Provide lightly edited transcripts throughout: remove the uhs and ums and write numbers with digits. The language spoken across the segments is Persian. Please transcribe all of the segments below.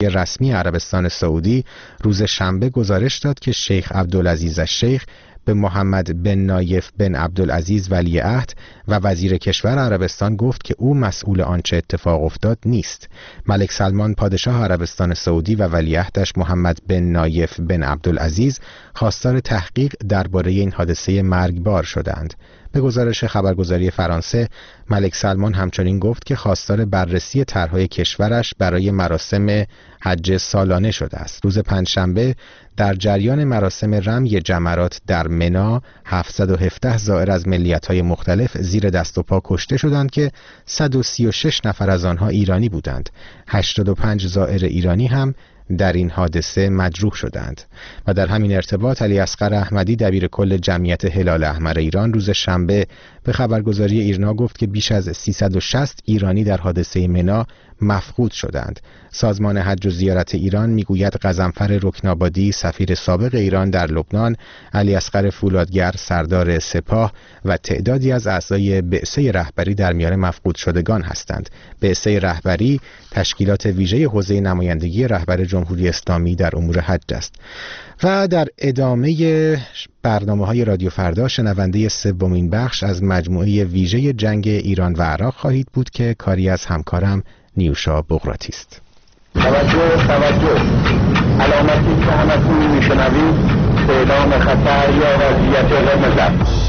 رسمی عربستان سعودی روز شنبه گزارش داد که شیخ عبدالعزیز الشیخ به محمد بن نایف بن عبدالعزیز ولیعهد و وزیر کشور عربستان گفت که او مسئول آنچه اتفاق افتاد نیست. ملک سلمان پادشاه عربستان سعودی و ولیعهدش محمد بن نایف بن عبدالعزیز خواستار تحقیق درباره این حادثه مرگبار شدند. به گزارش خبرگزاری فرانسه، ملک سلمان همچنین گفت که خواستار بررسی طرح‌های کشورش برای مراسم حج سالانه شده است. روز پنجشنبه در جریان مراسم رمی جمرات در منا 717 زائر از ملیت‌های مختلف زیر دست و پا کشته شدند که 136 نفر از آنها ایرانی بودند. 85 زائر ایرانی هم در این حادثه مجروح شدند. و در همین ارتباط علی اصغر احمدی دبیر کل جمعیت هلال احمر ایران روز شنبه به خبرگزاری ایرنا گفت که بیش از 360 ایرانی در حادثه منا مفقود شدند. سازمان حج و زیارت ایران میگوید غضنفر رکنابادی سفیر سابق ایران در لبنان، علی اصغر فولادگر سردار سپاه و تعدادی از اعضای بعثه رهبری در میان مفقود شدگان هستند. بعثه رهبری تشکیلات ویژه حوزه نمایندگی رهبر جمهوری اسلامی در امور حج است. و در ادامه برنامه‌های رادیو فردا شنونده سومین بخش از مجموعه ویژه جنگ ایران و عراق خواهید بود که کاری از همکارم نیوشا بغراتی است. توجه علامتی که همتون میشنوید اعلام خطر یا وضعیت قرمز است.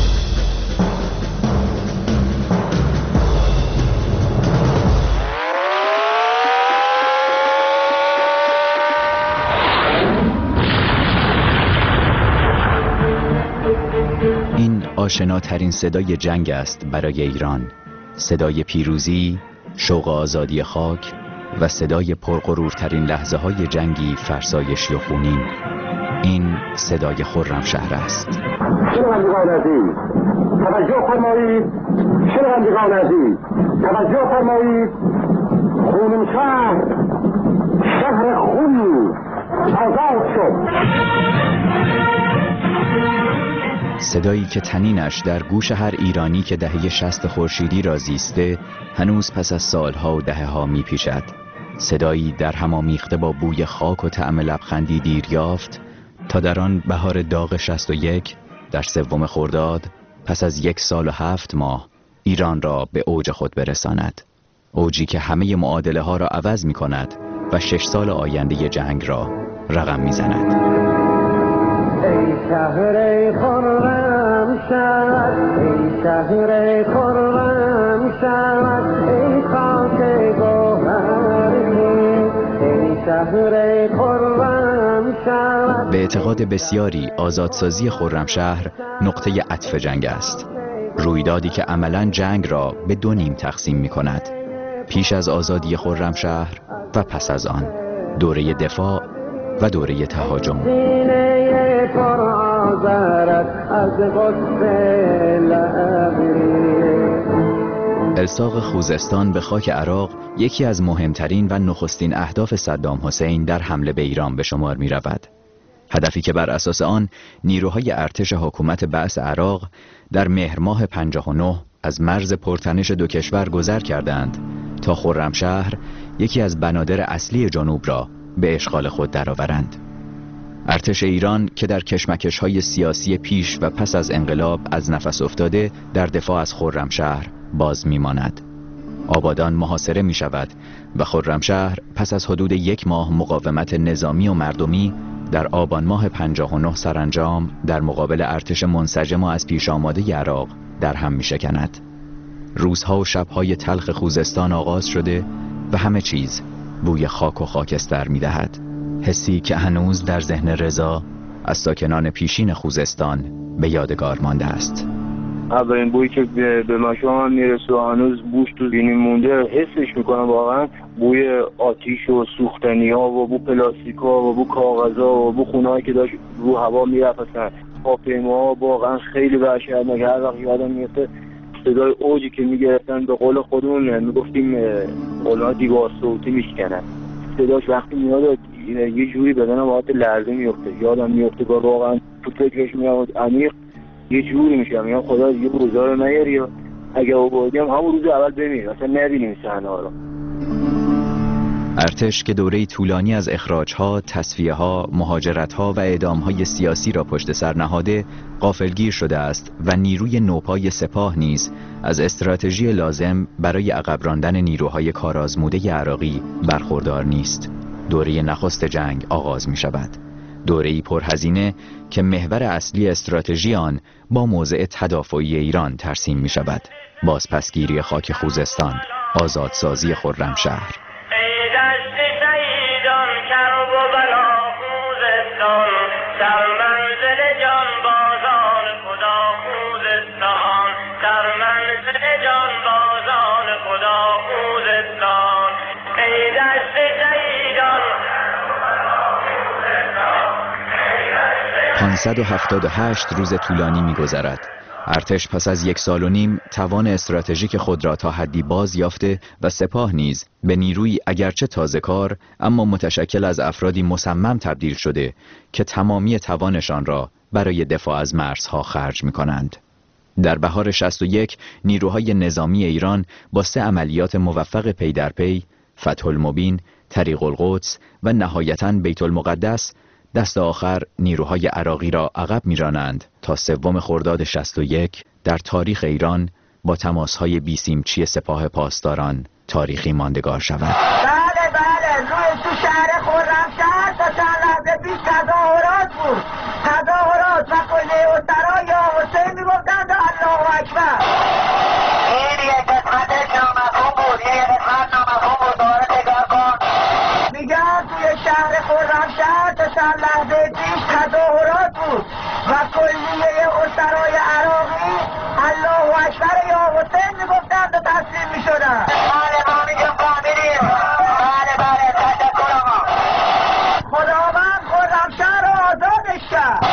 این آشناترین صدای جنگ است برای ایران، صدای پیروزی، شوق آزادی خاک و صدای پرغرورترین لحظه های جنگی فرسایشی و خونین. این صدای خرمشهر است. شنوندگان عزیز توجه فرمایید، شنوندگان عزیز توجه فرمایید، خرمشهر شهر خونی آزاد شد. صدایی که طنینش در گوش هر ایرانی که دهه 60 خورشیدی را زیسته هنوز پس از سالها و دهه‌ها می‌پیچد. صدایی در هم آمیخته با بوی خاک و طعم لبخندی دیر یافت تا در آن بهار داغ 61 در 3 خرداد پس از 1 سال و 7 ماه ایران را به اوج خود برساند. اوجی که همه معادله ها را عوض می کند و 6 سال آینده جنگ را رقم می زند. ای شهر خرمشهر، ای شهر خرمشهر، ای خاک گوهرخیز، ای شهر خرمشهر. به اعتقاد بسیاری آزادسازی خرمشهر نقطه عطف جنگ است، رویدادی که عملاً جنگ را به 2 نیم تقسیم می کند، پیش از آزادی خرمشهر و پس از آن، دوره دفاع و دوره تهاجم. الساق خوزستان به خاک عراق یکی از مهمترین و نخستین اهداف صدام حسین در حمله به ایران به شمار می رود. هدفی که بر اساس آن نیروهای ارتش حکومت بعث عراق در مهر ماه 59 از مرز پرتنش 2 کشور گذر کردند تا خرمشهر، یکی از بنادر اصلی جنوب را به اشغال خود درآورند. ارتش ایران که در کشمکش‌های سیاسی پیش و پس از انقلاب از نفس افتاده در دفاع از خرمشهر باز می‌ماند. آبادان محاصره می‌شود و خرمشهر پس از حدود 1 ماه مقاومت نظامی و مردمی در آبان ماه 59 سرانجام در مقابل ارتش منسجم و از پیش آماده عراق در هم می‌شکند. روزها و شب‌های تلخ خوزستان آغاز شده و همه چیز بوی خاک و خاکستر می‌دهد. حسی که هنوز در ذهن رضا از ساکنان پیشین خوزستان به یادگار مانده است. اولین بویی که به مشام میرسه و هنوز بوش تو ذهنم مونده، حسش میکنم واقعا بوی آتیش و سوختنی ها و بو پلاستیک ها و بو کاغذ ها و بو خونه هایی که داشت رو هوا میرفتن. هواپیماها واقعا خیلی وحشتناک. هر وقت یادم میفته صدای اوجی که میگرفتن، به قول خودمون میگفتیم قولها دیوار صوتی میشکنن. صداش وقتی میاد یه جوری بدنم حالت لرزه میفته. یادم میفته با واقعا تو فکرش میاد عمیق یه جوری میشم، یا خدا یه روزا رو نیاری، یا اگه آوردیم همون روز اول بمیر، اصلا نبینیم صحنه ها رو. ارتش که دوره طولانی از اخراج‌ها، تصفیه‌ها، مهاجرت‌ها و اعدام‌های سیاسی را پشت سر نهاده، غافلگیر شده است و نیروی نوپای سپاه نیز از استراتژی لازم برای عقب راندن نیروهای کارآزموده عراقی برخوردار نیست. دوره نخست جنگ آغاز می‌شود. دوره‌ای پرهزینه که محور اصلی استراتژی آن با موضع تدافعی ایران ترسیم می‌شود. بازپسگیری خاک خوزستان، آزادسازی خرمشهر. ای 578 روز طولانی می‌گذرد. ارتش پس از 1 سال و نیم توان استراتژیک خود را تا حدی باز یافته و سپاه نیز به نیروی اگرچه تازه کار اما متشکل از افرادی مصمم تبدیل شده که تمامی توانشان را برای دفاع از مرزها خرج می‌کنند. در بهار 61 نیروهای نظامی ایران با 3 عملیات موفق پی در پی، فتح المبین، طریق القدس و نهایتاً بیت المقدس، دست آخر نیروهای عراقی را عقب می‌رانند تا 3 خرداد 61 در تاریخ ایران با تماس‌های بیسیمچی سپاه پاسداران تاریخی ماندگار شود. بله روی تو شهر خرمشهر تا چند لحظه پیش تظاهرات بود. تظاهرات و کلیه اسرا یا حسین میگفتند الله اکبر. این یک قسمت نامفهوم بود، یک قسمت نامفهوم بود. دوباره تکرار کن. میگن توی شهر خرمشهر تا چند لحظه پیش تظاهرات بود و کلیه اسرای عراقی الله اکبر یا حسین میگفتند و تسلیم میشدند. بله ما میگم فهمیدیم. بله تشکر آقا. خداوند خرمشهر رو آزادش کرد.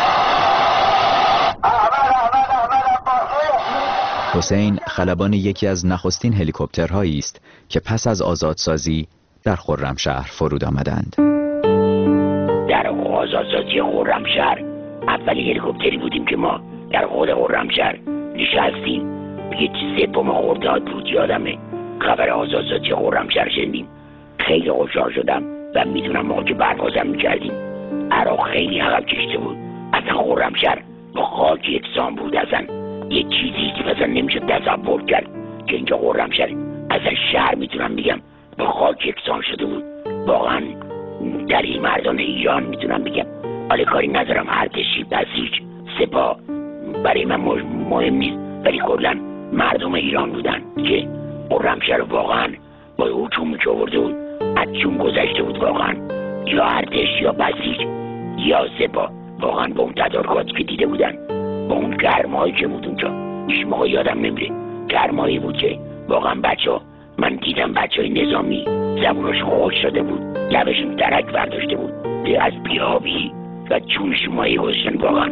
حسین خلبان یکی از نخستین هلیکوپترهایی است که پس از آزادسازی در خرمشهر فرود آمدند. در آزادسازی خرمشهر اولین هلیکوپتری بودیم که ما در خود خرمشهر نشستیم. یه 3 خرداد بود یادمه خبر آزادسازی خرمشهر شنیدیم. خیلی خوشحال شدم و میدونم ما که برگازم میکردیم عراق خیلی عقب کشیده بود. اصلا خرمشهر با خاک یکسان بود. اصلا یه چیزی که مثلا نمیشه تصور کرد که اینجا خرمشهر اصلا شهر میتونم میگم با خاک یکسان شده بود. واقعا در این مردان ایران میتونم بگم حالا کاری ندارم ارتشی بسیج سپاه برای من مهم نیست، ولی کلا مردم ایران بودن که خرمشهر واقعا با هجومی که آورده بود از چون گذشته بود. واقعا یا ارتش یا بسیج یا سپاه واقعا با اون تدارکاتی که دیده بودن با اون گرمایی که بود اونجا هیچ موقع یادم نمیره. گرمایی بود که واقعا من دیدم بچهای نظامی زبونش خوش شده بود، لبشون درک برداشته بود از بیابی و چونش مایه گذاشتن. واقعا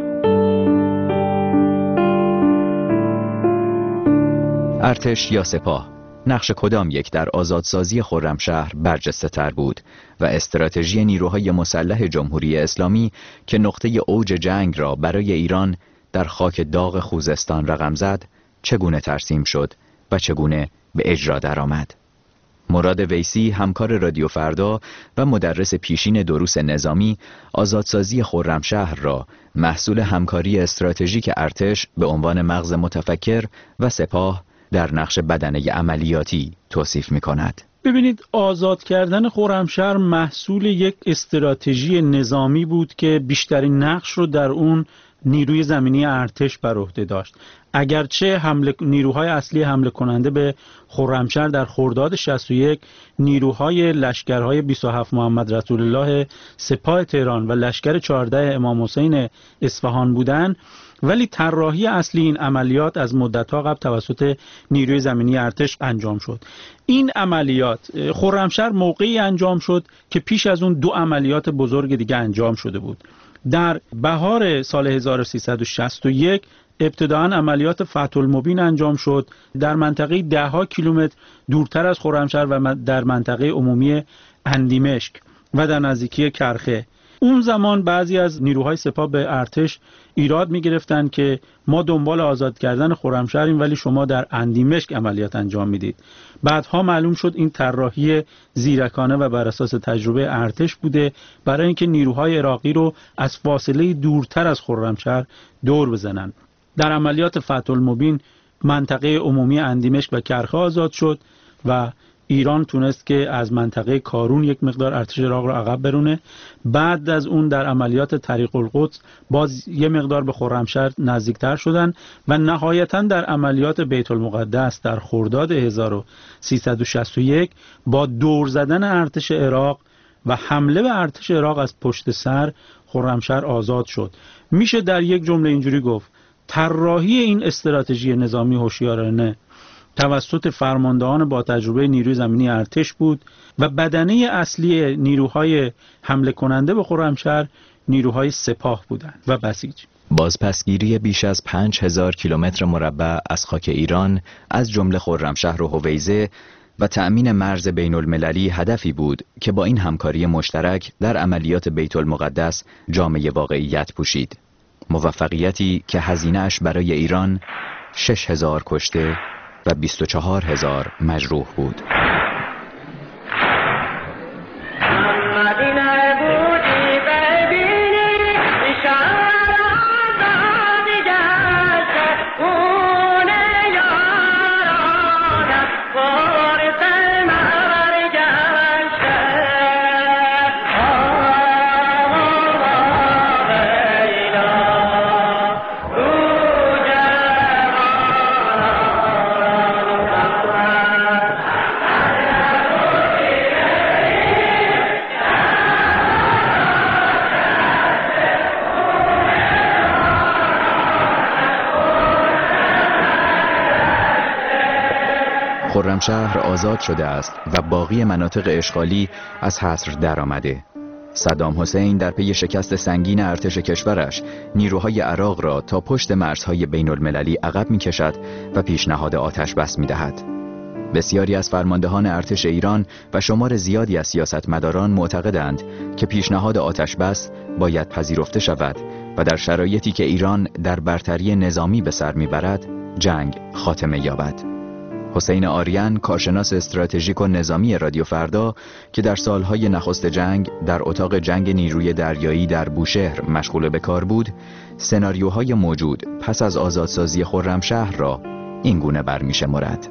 ارتش یا سپاه، نقش کدام یک در آزادسازی خرمشهر برجسته تر بود و استراتژی نیروهای مسلح جمهوری اسلامی که نقطه اوج جنگ را برای ایران در خاک داغ خوزستان رقم زد چگونه ترسیم شد و چگونه به اجرا درآمد؟ مراد ویسی، همکار رادیو فردا و مدرس پیشین دروس نظامی، آزادسازی خرمشهر را محصول همکاری استراتژیک ارتش به عنوان مغز متفکر و سپاه در نقش بدنه عملیاتی توصیف می‌کند. ببینید، آزاد کردن خرمشهر محصول یک استراتژی نظامی بود که بیشترین نقش رو در اون نیروی زمینی ارتش بر عهده داشت. اگرچه نیروهای اصلی حمله کننده به خرمشهر در خرداد 61 نیروهای لشکرهای 27 محمد رسول الله سپاه تهران و لشکر 14 امام حسین اصفهان بودند، ولی طراحی اصلی این عملیات از مدت‌ها قبل توسط نیروی زمینی ارتش انجام شد. این عملیات خرمشهر موقعی انجام شد که پیش از اون 2 عملیات بزرگ دیگه انجام شده بود. در بهار سال 1361 ابتداءً عملیات فتح المبین انجام شد در منطقه 10 کیلومتر دورتر از خرمشهر و در منطقه عمومی اندیمشک و در نزدیکی کرخه. اون زمان بعضی از نیروهای سپاه به ارتش ایراد می‌گرفتند که ما دنبال آزاد کردن خرمشهریم ولی شما در اندیمشک عملیات انجام میدید. بعدها معلوم شد این طراحی زیرکانه و بر اساس تجربه ارتش بوده برای اینکه نیروهای عراقی رو از فاصله دورتر از خرمشهر دور بزنن. در عملیات فتح المبین منطقه عمومی اندیمشک و کرخه آزاد شد و ایران تونست که از منطقه کارون یک مقدار ارتش عراق رو عقب برونه. بعد از اون در عملیات طریق القدس باز یه مقدار به خرمشهر نزدیکتر شدن و نهایتاً در عملیات بیت المقدس در خرداد 1361 با دور زدن ارتش عراق و حمله به ارتش عراق از پشت سر خرمشهر آزاد شد. میشه در یک جمله اینجوری گفت طراحی این استراتژی نظامی هوشیارانه توسط فرماندهان با تجربه نیروی زمینی ارتش بود و بدنه اصلی نیروهای حمله کننده به خرمشهر نیروهای سپاه بودند و بسیج. بازپسگیری بیش از 5000 کیلومتر مربع از خاک ایران از جمله خرمشهر و هویزه و تأمین مرز بین المللی هدفی بود که با این همکاری مشترک در عملیات بیت المقدس جامه واقعیت پوشید. موفقیتی که هزینه‌اش برای ایران 6000 کشته و 24000 مجروح بود. خرمشهر آزاد شده است و باقی مناطق اشغالی از حصر درآمده. صدام حسین در پی شکست سنگین ارتش کشورش نیروهای عراق را تا پشت مرزهای بین المللی عقب می کشد و پیشنهاد آتش بس می دهد. بسیاری از فرماندهان ارتش ایران و شمار زیادی از سیاستمداران معتقدند که پیشنهاد آتش بس باید پذیرفته شود و در شرایطی که ایران در برتری نظامی به سر می برد جنگ خاتمه یابد. حسین آریان، کارشناس استراتژیک و نظامی رادیو فردا که در سالهای نخست جنگ در اتاق جنگ نیروی دریایی در بوشهر مشغول به کار بود، سناریوهای موجود پس از آزادسازی خرمشهر را این گونه برمی‌شمارد.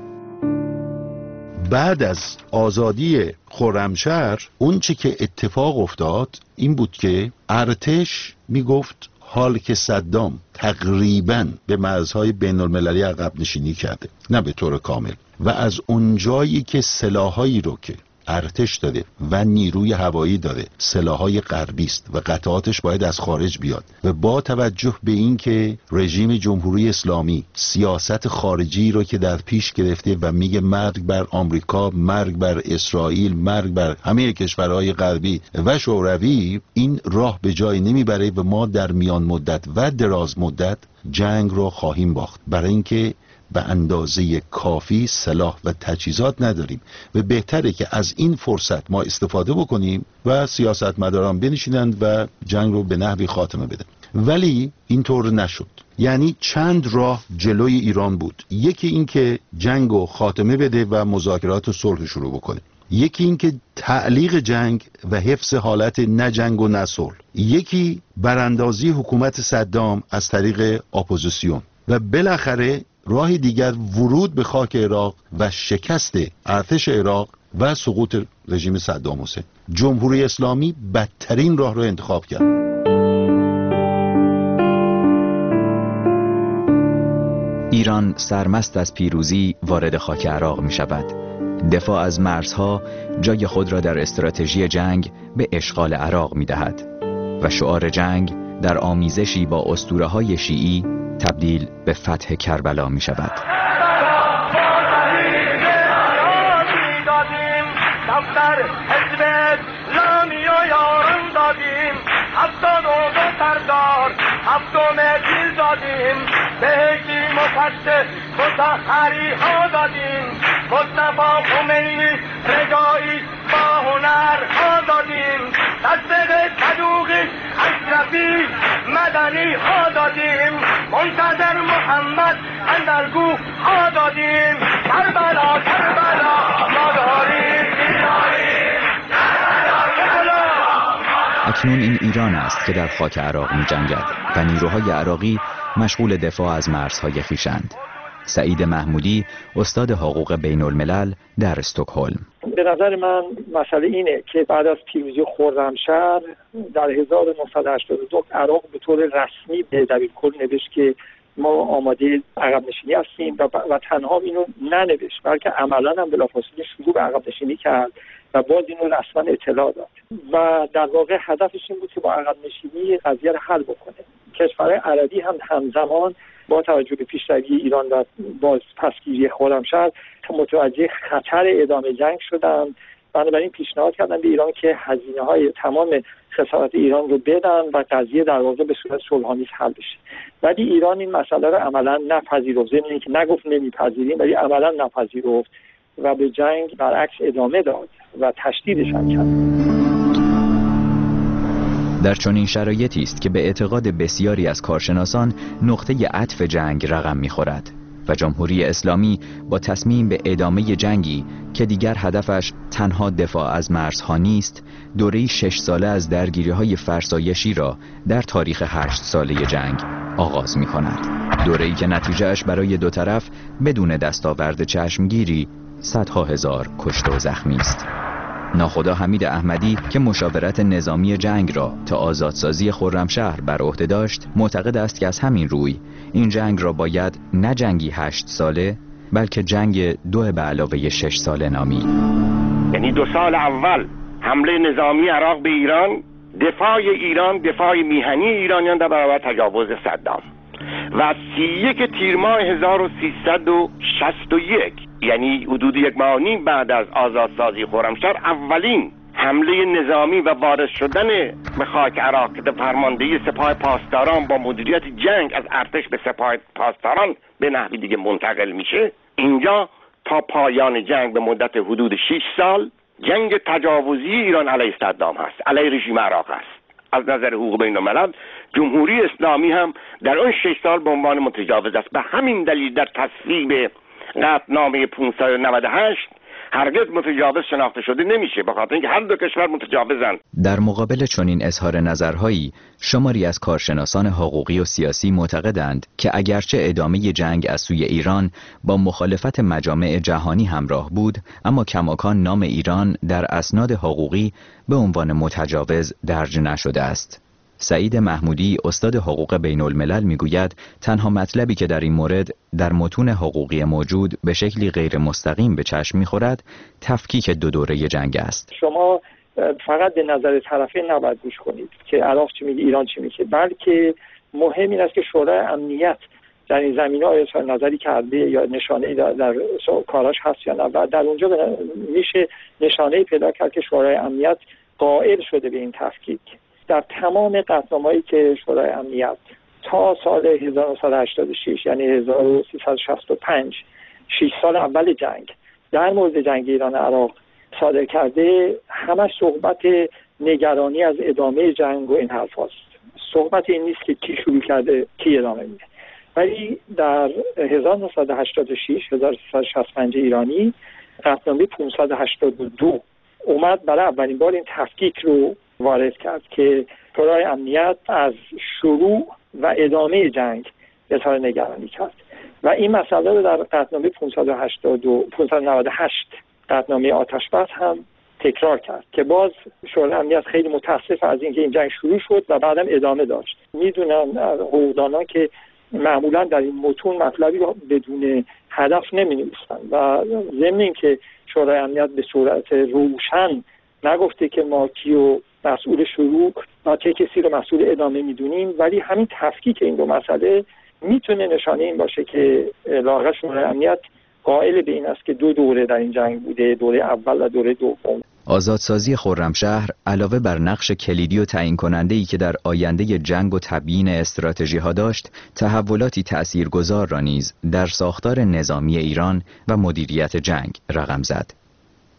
بعد از آزادی خرمشهر اون چی که اتفاق افتاد این بود که ارتش میگفت حال که صدام تقریباً به مرزهای بین المللی عقب نشینی کرده، نه به طور کامل، و از اونجایی که سلاحایی رو که ارتش داره و نیروی هوایی داره سلاحای غربی است و قطعاتش باید از خارج بیاد و با توجه به این که رژیم جمهوری اسلامی سیاست خارجی رو که در پیش گرفته و میگه مرگ بر آمریکا، مرگ بر اسرائیل، مرگ بر همه کشورهای غربی و شوروی، این راه به جای نمیبره و ما در میان مدت و دراز مدت جنگ رو خواهیم باخت، برای اینکه به اندازه کافی سلاح و تجهیزات نداریم و بهتره که از این فرصت ما استفاده بکنیم و سیاستمداران بنشینند و جنگ رو به نحوی خاتمه بدن. ولی اینطور نشد. یعنی چند راه جلوی ایران بود. یکی این که جنگ رو خاتمه بده و مذاکرات و صلح شروع بکنه. یکی این که تعلیق جنگ و حفظ حالت نه جنگ و نه صلح. یکی براندازی حکومت صدام از طریق اپوزیسیون و بالاخره راه دیگر ورود به خاک عراق و شکست ارتش عراق و سقوط رژیم صدام حسین. جمهوری اسلامی بدترین راه را انتخاب کرد. ایران سرمست از پیروزی وارد خاک عراق می شود. دفاع از مرزها جای خود را در استراتژی جنگ به اشغال عراق می دهد و شعار جنگ در آمیزشی با اسطوره‌های شیعی تبدیل به فتح کربلا می شود. تصدیق صدوق اشرفی مدنی ها دادیم، منتظر محمد اندرگو ها دادیم، کربلا کربلا ما داریم اکنون این ایران است که در خاک عراق می جنگد و نیروهای عراقی مشغول دفاع از مرزهای خویشند. سعید محمودی، استاد حقوق بین الملل در استکهلم: به نظر من مسئله اینه که بعد از پیروزی خرمشهر در 1982 عراق به طور رسمی به دبیرکل نوشت که ما آماده عقب نشینی هستیم و تنها اینو ننوشت بلکه عملا هم بلافاصله شروع به عقب نشینی کرد و باز اینو رسما اطلاع داد و در واقع هدفش این بود که با عقب نشینی قضیه رو حل بکنه. کشورهای عربی هم همزمان با توجه به پیشروی ایران و باز پسگیری خرمشهر متوجه خطر ادامه جنگ شدن، بنابراین پیشنهاد کردن به ایران که هزینه‌های تمام خسارات ایران رو بدن و قضیه در واقع به صورت صلح‌آمیز حل بشه. ولی ایران این مسئله رو عملاً نپذیرفت، ضمن اینکه نگفت نمیپذیریم ولی عملاً نپذیرفت و به جنگ برعکس ادامه داد و تشدیدش هم کرد. در چنین شرایطی است که به اعتقاد بسیاری از کارشناسان نقطه عطف جنگ رقم می‌خورد و جمهوری اسلامی با تصمیم به ادامه جنگی که دیگر هدفش تنها دفاع از مرزها نیست، دوره‌ای 6 ساله از درگیری‌های فرسایشی را در تاریخ 8 ساله جنگ آغاز می‌کند. دوره‌ای که نتیجهش برای دو طرف بدون دستاورد چشمگیری صدها هزار کشته و زخمی است. ناخدا حمید احمدی که مشاورت نظامی جنگ را تا آزادسازی خرمشهر بر عهده داشت، معتقد است که از همین روی این جنگ را باید نه جنگی 8 ساله بلکه جنگ 2 به علاوه 6 ساله نامید. یعنی 2 سال اول حمله نظامی عراق به ایران، دفاع ایران، دفاع میهنی ایرانیان در برابر تجاوز صدام و 31 تیر ماه 1361 یعنی حدود 1.5 ماه بعد از آزادسازی خرمشهر اولین حمله نظامی و وارد شدن به خاک عراق که فرماندهی سپاه پاسداران با مدیریت جنگ از ارتش به سپاه پاسداران به نحوی دیگه منتقل میشه. اینجا تا پایان جنگ به مدت حدود 6 سال جنگ تجاوزی ایران علیه صدام هست، علیه رژیم عراق هست. از نظر حقوق بین الملل جمهوری اسلامی هم در اون 6 سال به عنوان متجاوز است. به همین دلیل در تصویب قطعنامه 598 هرگز متجاوز شناخته شده نمیشه، به خاطر اینکه هر دو کشور متجاوزند. در مقابل چنین اظهار نظرهایی، شماری از کارشناسان حقوقی و سیاسی معتقدند که اگرچه ادامه جنگ از سوی ایران با مخالفت مجامع جهانی همراه بود، اما کماکان نام ایران در اسناد حقوقی به عنوان متجاوز درج نشده است. سعید محمودی، استاد حقوق بین الملل، میگوید تنها مطلبی که در این مورد در متون حقوقی موجود به شکلی غیر مستقیم به چشم میخورد تفکیک 2 دوره جنگ است. شما فقط به نظر طرفین نباید گوش کنید که عراق چی میگه، ایران چی میگه، بلکه مهم این است که شورای امنیت در این زمینه اظهار نظری کرده یا نشانه‌ای در کاراش هست یا نه، و در اونجا میشه نشانه‌ای پیدا کرد که شورای امنیت قائل شده به این تفکیک. در تمام قطعنامه‌ای که شورای امنیت تا سال 1986 یعنی 1365 6 سال اول جنگ در مورد جنگ ایران عراق صادر کرده، همش صحبت نگرانی از ادامه جنگ و این حرف هست. صحبت این نیست که کی شروع کرده کی ادامه میده. ولی در 1986 1365 ایرانی قطعنامه 582 اومد برای اولین بار این تفکیک رو وارد کرد که شورای امنیت از شروع و ادامه جنگ اظهار نگرانی کرد و این مسئله رو در قطعنامه 598 قطعنامه آتشبس هم تکرار کرد که باز شورای امنیت خیلی متاسف از اینکه این جنگ شروع شد و بعدم ادامه داشت. میدونن حقوقدانان که معمولا در این متون مطلبی رو بدون هدف نمی‌نویسن و ضمن اینکه شورای امنیت به صورت روشن نگفته که ما کیو مسئول شروع و چه کسی رو مسئول ادامه میدونیم، ولی همین تفکیک این دو مسئله میتونه نشانه این باشه که لااقل شورای امنیت قائل به این است که 2 دوره در این جنگ بوده، دوره اول و دوره دوم. آزادسازی خرمشهر علاوه بر نقش کلیدی و تعیین کننده‌ای که در آینده جنگ و تبیین استراتژی‌ها داشت، تحولاتی تأثیرگذار را نیز در ساختار نظامی ایران و مدیریت جنگ رقم زد.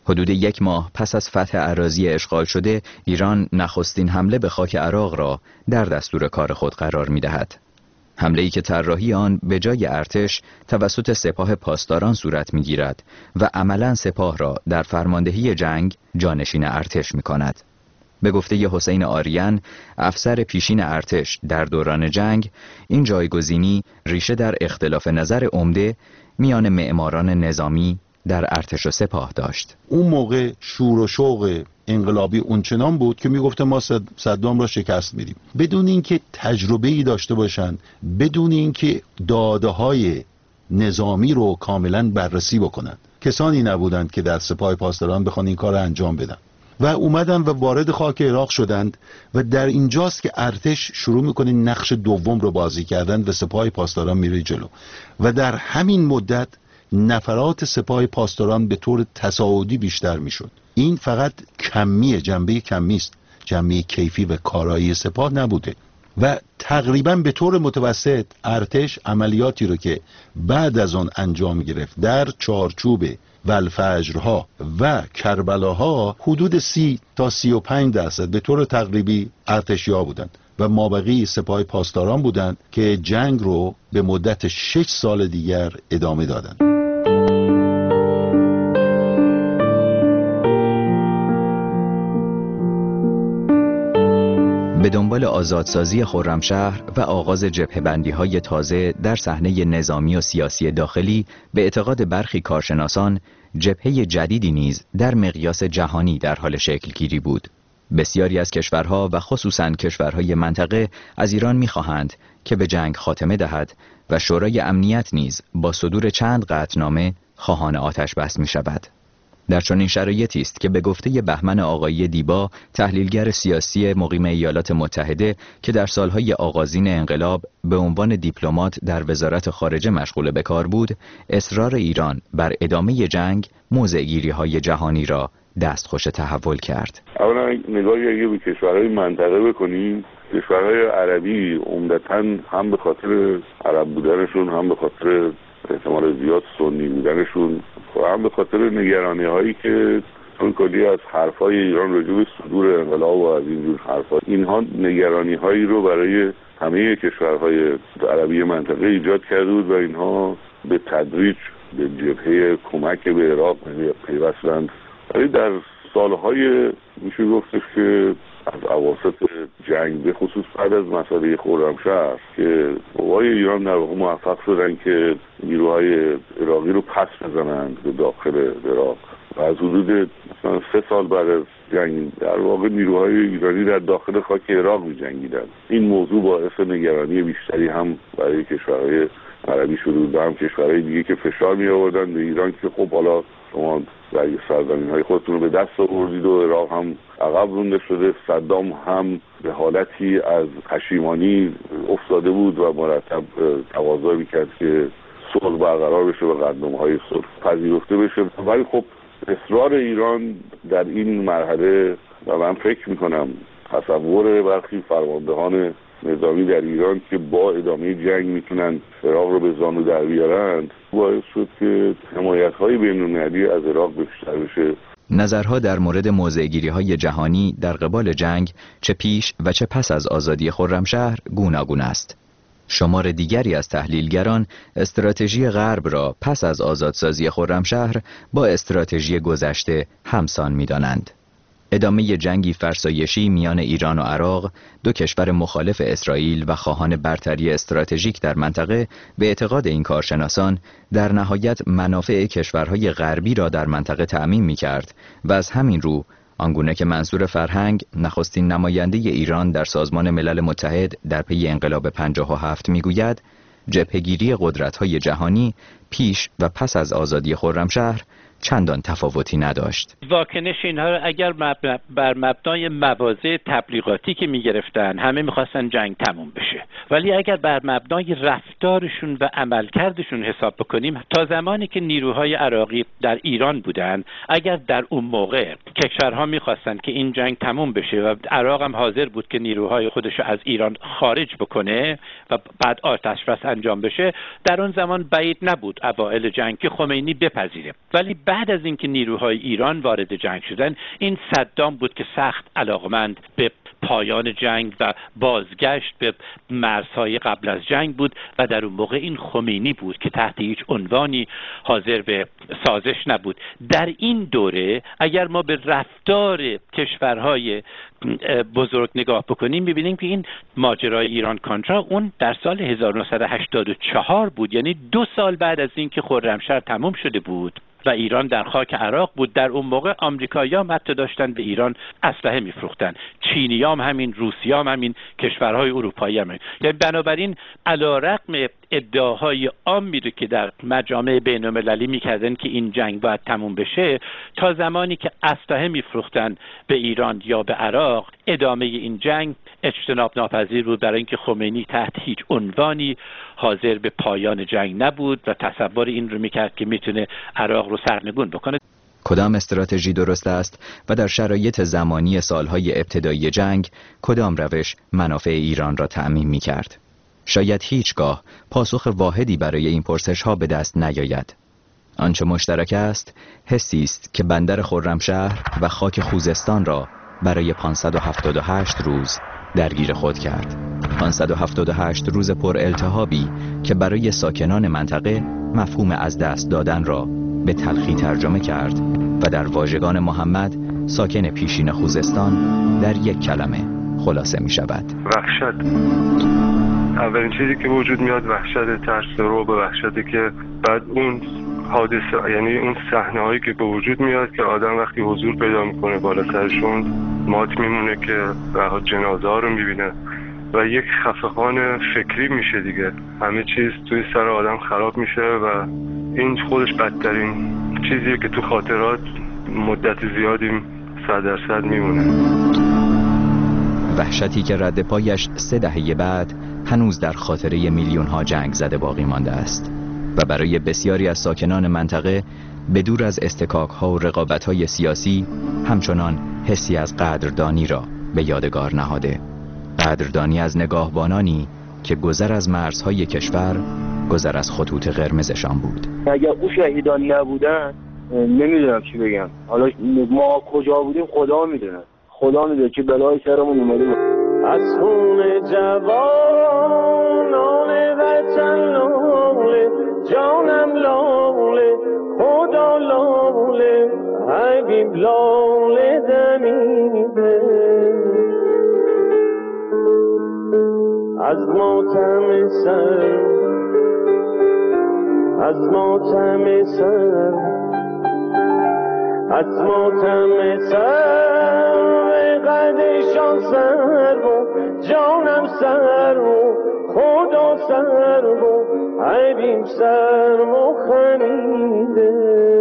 حدود 1 ماه پس از فتح اراضی اشغال شده، ایران نخستین حمله به خاک عراق را در دستور کار خود قرار می‌دهد. حمله‌ای که طراحی آن به جای ارتش توسط سپاه پاسداران صورت می‌گیرد و عملاً سپاه را در فرماندهی جنگ جانشین ارتش می‌کند. به گفته حسین آریان، افسر پیشین ارتش در دوران جنگ، این جایگزینی ریشه در اختلاف نظر عمده میان معماران نظامی در ارتش و سپاه داشت. اون موقع شور و شوق انقلابی اونچنان بود که میگفت ما صدام را شکست میدیم، بدون اینکه تجربه‌ای داشته باشن، بدون اینکه داده‌های نظامی رو کاملا بررسی بکنن. کسانی نبودند که در سپاه پاسداران بخوان این کار رو انجام بدن و اومدن و وارد خاک عراق شدند و در اینجاست که ارتش شروع میکنه نقش دوم رو بازی کردن و سپاه پاسداران میره جلو و در همین مدت نفرات سپاه پاسداران به طور تصاعدی بیشتر میشد. این فقط جنبه کمی است، جنبه کیفی و کارایی سپاه نبوده و تقریبا به طور متوسط ارتش عملیاتی رو که بعد از آن انجام گرفت در چارچوب والفجرها و کربلاها حدود 30 تا 35% به طور تقریبی ارتشی‌ها بودند و مابقی سپاه پاسداران بودند که جنگ رو به مدت 6 سال دیگر ادامه دادند. به دنبال آزادسازی خرمشهر و آغاز جبهه‌بندی‌های تازه در صحنه نظامی و سیاسی داخلی، به اعتقاد برخی کارشناسان، جبهه جدیدی نیز در مقیاس جهانی در حال شکل‌گیری بود. بسیاری از کشورها و خصوصاً کشورهای منطقه از ایران می‌خواهند که به جنگ خاتمه دهد و شورای امنیت نیز با صدور چند قطعنامه خواهان آتش بس می‌شود. در چنین شرایطی است که به گفته بهمن آقایی دیبا، تحلیلگر سیاسی مقیم ایالات متحده که در سالهای آغازین انقلاب به عنوان دیپلمات در وزارت خارجه مشغول به کار بود، اصرار ایران بر ادامه جنگ موضع‌گیری‌های جهانی را دستخوش تحول کرد. اولا نگاهی اگه به کشورهای منطقه بکنیم، کشورهای عربی عمدتاً هم به خاطر عرب بودنشون، هم به خاطر احتمال زیاد سنی بودنشون و هم به خاطر نگرانی هایی که چون کلی از حرفای ایران راجع به صدور انقلاب و از اینجور حرفا، اینها نگرانی هایی رو برای همه کشورهای عربی منطقه ایجاد کرده بود و اینها به تدریج به جبهه کمک به عراق پیوستند. ولی در سالهای میشه گفتش که از اواسط جنگ به خصوص بعد از مسئله خرمشهر که قوای ایران در واقع موفق شدن که نیروهای عراقی رو پس بزنند به داخل عراق و از حدود مثلا 3 سال بعد از جنگ در واقع نیروهای ایرانی در داخل خاک عراق می‌جنگیدند. این موضوع باعث نگرانی بیشتری هم برای کشورهای عربی شد و هم کشورهای دیگه که فشار می آوردن به ایران که خب حالا شما در سرزمین‌های خودتون رو به دست آوردید و عراق هم عقب رونده شده. صدام هم به حالتی از پشیمانی افتاده بود و مرتب تقاضا می‌کرد که صلح برقرار بشه و قدم‌های صلح پذیرفته بشه. ولی خب اصرار ایران در این مرحله و من فکر می‌کنم تصور برخی فرماندهان نظامی در ایران که با ادامه جنگ میتونن عراق رو به زانو در بیارند باعث شد که حمایت‌های بین‌المللی از عراق بیشتر بشه. نظرها در مورد موضع‌گیری‌های جهانی در قبال جنگ چه پیش و چه پس از آزادی خرمشهر گوناگون است. شمار دیگری از تحلیلگران استراتژی غرب را پس از آزادسازی خرمشهر با استراتژی گذشته همسان می‌دانند. ادامه جنگی فرسایشی میان ایران و عراق، دو کشور مخالف اسرائیل و خواهان برتری استراتژیک در منطقه، به اعتقاد این کارشناسان در نهایت منافع کشورهای غربی را در منطقه تأمین می‌کرد و از همین رو آنگونه که منصور فرهنگ، نخستین نماینده ایران در سازمان ملل متحد در پی انقلاب 57 میگوید، جبهه‌گیری قدرت‌های جهانی پیش و پس از آزادی خرمشهر چندان تفاوتی نداشت. واکنش اینها اگر بر مبنای مواضع تبلیغاتی که میگرفتن، همه میخواستن جنگ تموم بشه، ولی اگر بر مبنای رفتار رفتارشون و عملکردشون حساب بکنیم، تا زمانی که نیروهای عراقی در ایران بودن، اگر در اون موقع کشورها میخواستن که این جنگ تموم بشه و عراق هم حاضر بود که نیروهای خودشو از ایران خارج بکنه و بعد آتش بس انجام بشه، در اون زمان بعید نبود اوائل جنگ که خمینی بپذیره. ولی بعد از اینکه نیروهای ایران وارد جنگ شدن، این صدام بود که سخت علاقمند به پایان جنگ و بازگشت به مرزهای قبل از جنگ بود و در اون موقع این خمینی بود که تحت هیچ عنوانی حاضر به سازش نبود. در این دوره اگر ما به رفتار کشورهای بزرگ نگاه بکنیم، می‌بینیم که این ماجرای ایران کانترا اون در سال 1984 بود، یعنی 2 سال بعد از اینکه خرمشهر تموم شده بود و ایران در خاک عراق بود. در اون موقع آمریکایی‌ها هم حتی داشتن به ایران اسلحه میفروختن، چینی‌ها هم همین، روسی‌ها هم همین، کشورهای اروپایی هم همین. یعنی بنابراین علی‌رغم ادعاهای عامی رو که در مجامع بین‌المللی می‌کردن که این جنگ باید تموم بشه، تا زمانی که اسلحه میفروختن به ایران یا به عراق، ادامه این جنگ اجتناب ناپذیر بود، برای اینکه خمینی تحت هیچ عنوانی حاضر به پایان جنگ نبود و تصور این رو میکرد که میتونه عراق رو سرنگون بکنه. کدام استراتژی درست است و در شرایط زمانی سالهای ابتدایی جنگ کدام روش منافع ایران را تأمین میکرد؟ شاید هیچگاه پاسخ واحدی برای این پرسش‌ها به دست نیاید. آنچه مشترک است، حسی است که بندر خرمشهر و خاک خوزستان را برای 578 روز درگیر خود کرد. 578 روز پر التهابی که برای ساکنان منطقه مفهوم از دست دادن را به تلخی ترجمه کرد و در واژگان محمد، ساکن پیشین خوزستان، در یک کلمه خلاصه می شود: وحشت. اولین چیزی که وجود میاد وحشت، ترس، رعب، وحشتی که بعد اون حادثه، یعنی اون صحنه هایی که به وجود میاد که آدم وقتی حضور پیدا میکنه بالا سرشون مات میمونه که جنازه ها رو میبینه و یک خفقان فکری میشه دیگه. همه چیز توی سر آدم خراب میشه و این خودش بدترین چیزیه که تو خاطرات مدت زیادی 100% میمونه. وحشتی که رد پایش 3 دهه بعد هنوز در خاطره میلیون ها جنگ زده باقی مانده است و برای بسیاری از ساکنان منطقه به دور از استکاک ها و رقابت های سیاسی همچنان حسی از قدردانی را به یادگار نهاده. قدردانی از نگاهبانانی که گذر از مرزهای کشور، گذر از خطوط قرمزشان بود. اگر او شهیدان نبودن نمیدونم چی بگم. حالا ما کجا بودیم خدا میدونه. خدا میدونه که بلای سرمون اومده بود. از خون جوانان وطن لاله، جانم لاله، خدا لاله، حبیب لاله دمیده. از ماتم سر، از ماتم سر، از ماتم سر، قدشان سر بود، جانم سر بود، خدا سر بود، حبیب سر و خمیده.